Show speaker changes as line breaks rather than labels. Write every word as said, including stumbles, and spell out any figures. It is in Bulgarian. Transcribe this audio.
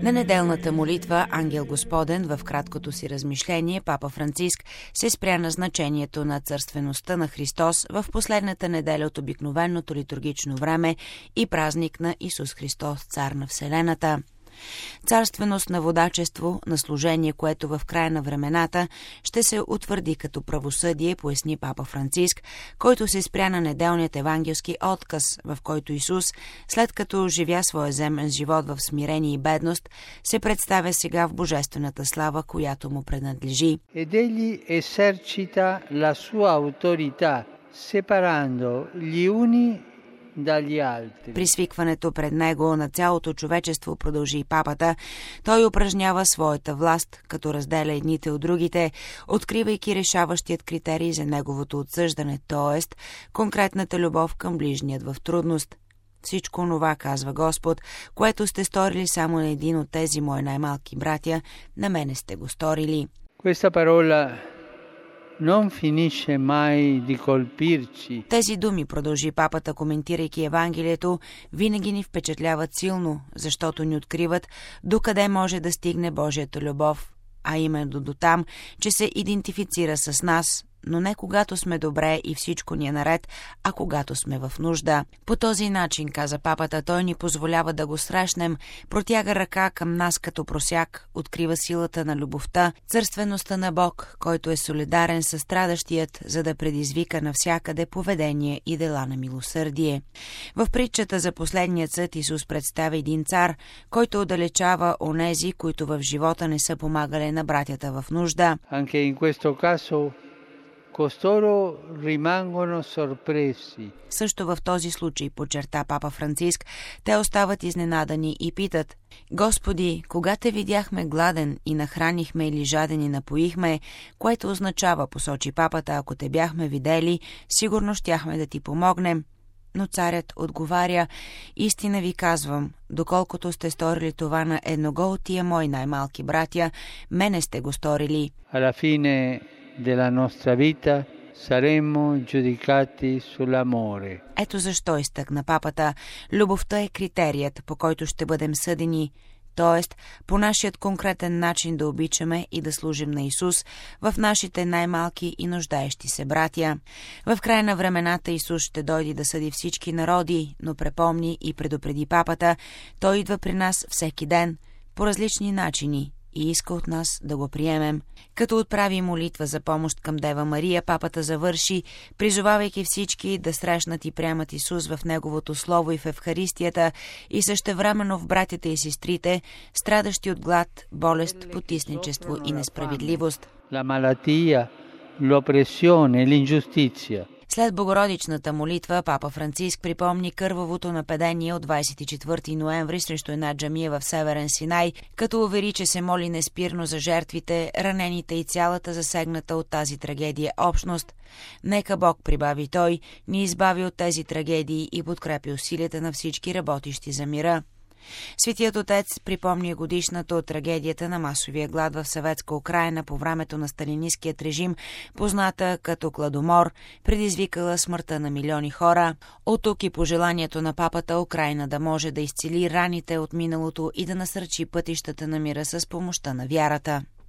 На неделната молитва Ангел Господен в краткото си размишление папа Франциск се спря на значението на царствеността на Христос в последната неделя от обикновеното литургично време и празник на Исус Христос, цар на Вселената. Царственост на водачество, на служение, което в края на времената ще се утвърди като правосъдие, поясни папа Франциск, който се спря на неделният евангелски отказ, в който Исус, след като живя своя земен живот в смирение и бедност, се представя сега в божествената слава, която му принадлежи.
Ed egli esercita la sua autorità, separando gli uni dagli altri.
При свикването пред него на цялото човечество, продължи папата, той упражнява своята власт, като разделя едните от другите, откривайки решаващият критерий за неговото отсъждане, т.е. конкретната любов към ближният в трудност. Всичко онова, казва Господ, което сте сторили само на един от тези мои най-малки братя, на мене сте го сторили.
Questa parola non finisce mai di colpirci.
Тези думи, продължи папата, коментирайки Евангелието, винаги ни впечатляват силно, защото ни откриват докъде може да стигне Божията любов, а именно до там, че се идентифицира с нас, но не когато сме добре и всичко ни е наред, а когато сме в нужда. По този начин, каза папата, той ни позволява да го срещнем, протяга ръка към нас като просяк, открива силата на любовта, царствеността на Бог, който е солидарен със страдащият, за да предизвика навсякъде поведение и дела на милосърдие. В притчата за последния съд Исус представя един цар, който отдалечава онези, които в живота не са помагали на братята в нужда.
Anche in questo caso costoro rimangono sorpresi.
Също в този случай, подчерта папа Франциск, те остават изненадани и питат: Господи, кога те видяхме гладен и нахранихме или жаден и напоихме, което означава, посочи папата, ако те бяхме видели, сигурно щяхме да ти помогнем. Но царят отговаря: истина ви казвам, доколкото сте сторили това на едного от тия мои най-малки братя, мене сте го сторили.
Alla fine della nostra vita saremo giudicati sull'amore.
Ето защо, изтъкна папата, любовта е критерият, по който ще бъдем съдени, т.е. по нашият конкретен начин да обичаме и да служим на Исус в нашите най-малки и нуждаещи се братя. В края на времената Исус ще дойде да съди всички народи, но препомни и предупреди папата, той идва при нас всеки ден, по различни начини, и иска от нас да го приемем. Като отправи молитва за помощ към Дева Мария, папата завърши, призовавайки всички да срещнат и приемат Исус в Неговото Слово и в Евхаристията и същевременно в братята и сестрите, страдащи от глад, болест, потисничество и несправедливост.
La malattia, l'oppressione, l'ingiustizia.
След богородичната молитва, папа Франциск припомни кървавото нападение от двадесет и четвърти ноември срещу една джамия в Северен Синай, като увери, че се моли неспирно за жертвите, ранените и цялата засегната от тази трагедия общност. Нека Бог, прибави той, ни избави от тези трагедии и подкрепи усилията на всички работещи за мира. Светият отец припомни годишната от трагедията на масовия глад в съветска Украйна по времето на сталинисткият режим, позната като Гладомор, предизвикала смъртта на милиони хора. От тук и пожеланието на папата Украйна да може да изцели раните от миналото и да насърчи пътищата на мира с помощта на вярата.